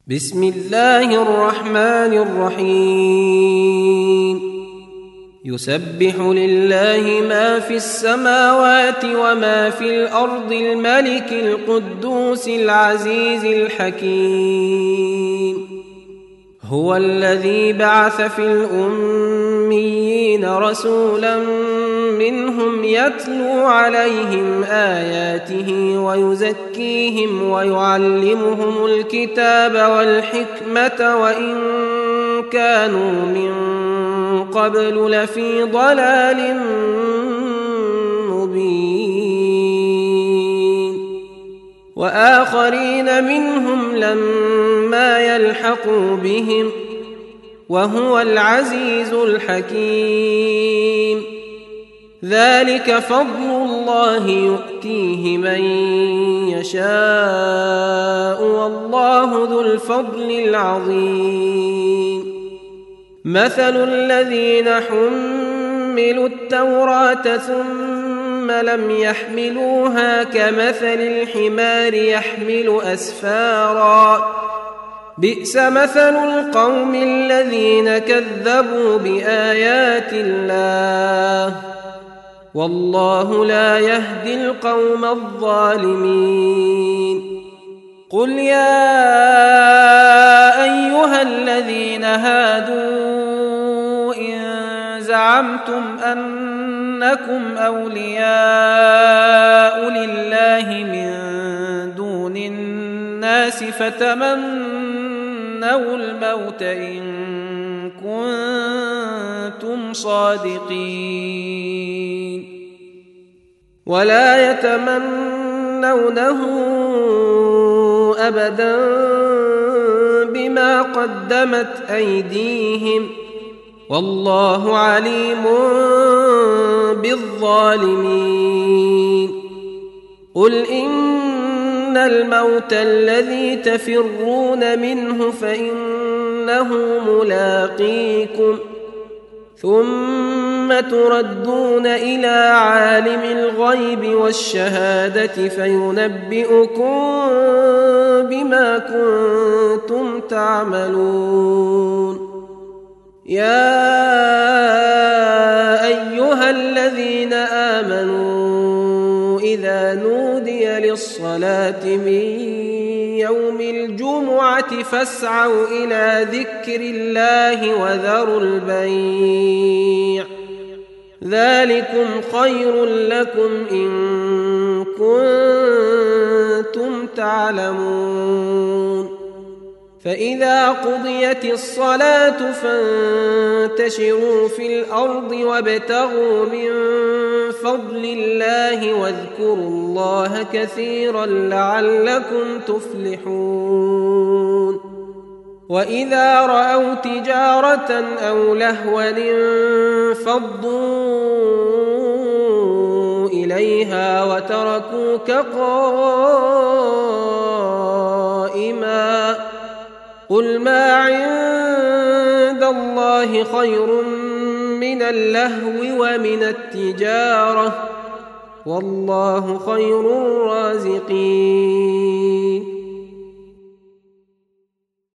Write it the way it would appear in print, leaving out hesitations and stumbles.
بسم الله الرحمن الرحيم يسبح لله ما في السماوات وما في الأرض الملك القدوس العزيز الحكيم هو الذي بعث في الأميين رسولا منهم يتلو عليهم آياته ويزكيهم ويعلمهم الكتاب والحكمة وإن كانوا من قبل لفي ضلال مبين وآخرين منهم لما يلحقوا بهم وهو العزيز الحكيم ذلك فضل الله يؤتيه من يشاء والله ذو الفضل العظيم مثل الذين حملوا التوراة ثم لم يحملوها كمثل الحمار يحمل أسفارا بئس مثل القوم الذين كذبوا بآيات الله والله لا يهدي القوم الظالمين قل يا أيها الذين هادوا إن زعمتم أنكم أولياء لله من دون الناس فتمنوا الموت إن كنتم صادقين ولا يتمنونه أبدا بما قدمت أيديهم والله عليم بالظالمين قل إن الموت الذي تفرون منه فإنه ملاقيكم ثم تردون إلى عالم الغيب والشهادة فينبئكم بما كنتم تعملون يا أيها الذين آمنوا إذا نودي للصلاة من يوم الجمعة فاسعوا إلى ذكر الله وذروا البيع ذلكم خير لكم إن كنتم تعلمون فإذا قضيت الصلاة فانتشروا في الأرض وابتغوا من فضل الله واذكروا الله كثيرا لعلكم تفلحون وإذا رأوا تجارة أو لهوا انفضوا إليها وتركوك قائما قل ما عند الله خير من اللهو ومن التجارة والله خير الرازقين